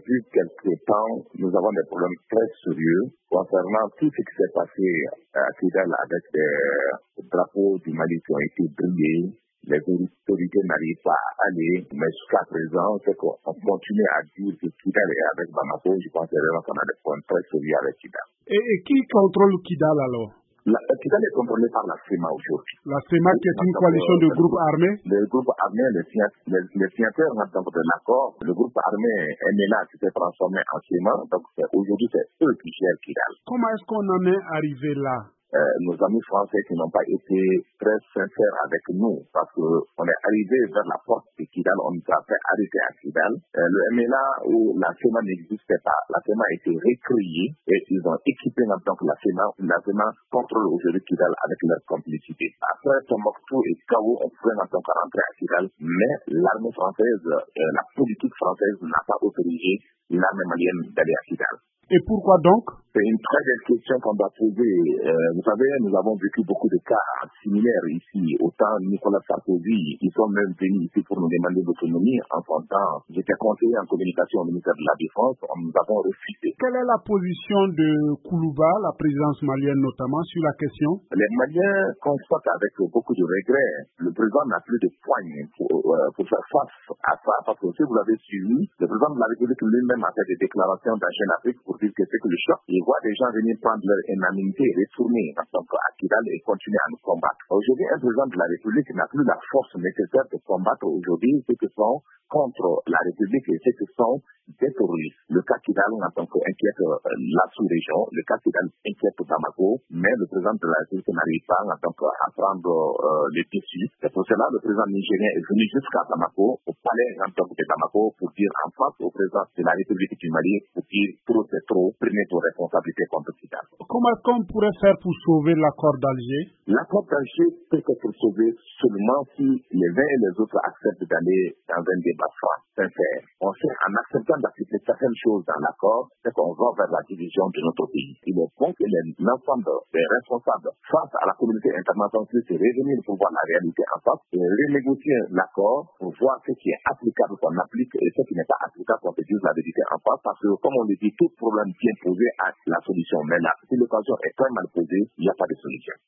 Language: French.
depuis quelque temps, nous avons des problèmes très sérieux concernant tout ce qui s'est passé à Kidal avec des drapeaux du Mali qui ont été brûlés. Les autorités n'arrivent pas à aller, mais jusqu'à présent, c'est qu'on continue à dire que Kidal est avec Bamako. Je pense vraiment qu'on a des problèmes très sérieux avec Kidal. Et qui contrôle Kidal alors? Kidal est contrôlé par la CEMA aujourd'hui. La CEMA qui est une coalition de groupes armés? Les groupes armés, les signataires de l'accord, le groupe armé MLA qui s'est transformé en CEMA, donc aujourd'hui c'est eux qui gèrent Kidal. Comment est-ce qu'on en est arrivé là? Nos amis français qui n'ont pas été très sincères avec nous parce qu'on est arrivé vers la porte de Kidal, on nous a fait arrêter à Kidal. Le MLA où la CEMA n'existait pas, la CEMA a été recréée et ils ont équipé donc la CEMA contrôle aujourd'hui Kidal avec leur complicité. Après Tombouctou et Kao, on pouvait donc rentrer à Kidal, mais l'armée française, la politique française n'a pas autorisé l'armée malienne d'aller à Kidal. Et pourquoi donc? C'est une très belle question qu'on doit poser. Vous savez, nous avons vécu beaucoup de cas similaires ici. Autant Nicolas Sarkozy, ils sont même venus ici pour nous demander l'autonomie. En son temps, j'étais conseiller en communication au ministère de la Défense. Nous avons refusé. Quelle est la position de Koulouba, la présidence malienne notamment, sur la question? Les Maliens constatent avec beaucoup de regrets. Le président n'a plus de poigne pour faire face à ça. Parce que si vous l'avez suivi, le président de la République lui-même a fait des déclarations dans Jeune Afrique pour dire que c'est que le choc. Il voit des gens venir prendre leur indemnité et retourner à Kidal et continuer à nous combattre. Aujourd'hui, un président de la République n'a plus la force nécessaire de combattre aujourd'hui ceux qui sont contre la République et ceux qui sont des terroristes. Le cas Kidal inquiète la sous-région, le cas Kidal inquiète Bamako, mais le président de la République n'arrive pas à prendre les défis. C'est pour cela que le président nigérien est venu jusqu'à Bamako, au palais de Bamako, pour dire en face au président de la République du Mali, pour dire trop c'est trop, prenez vos responsabilités contre Kidal. Comment est-ce qu'on pourrait faire pour sauver l'accord d'Alger? L'accord d'Alger peut être sauvé seulement si les uns et les autres acceptent d'aller dans un débat franc, sincère. On sait, en acceptant d'accepter certaines choses dans l'accord, c'est qu'on va vers la division de notre pays. Il est bon que l'ensemble des responsables face à la communauté internationale puissent revenir pour voir la réalité en face et renégocier l'accord pour voir ce qui est applicable qu'on applique et ce qui n'est pas applicable qu'on se dise la vérité en face. Parce que, comme on le dit, tout problème bien posé a la solution. Mais là, si l'occasion est très mal posée, il n'y a pas de solution.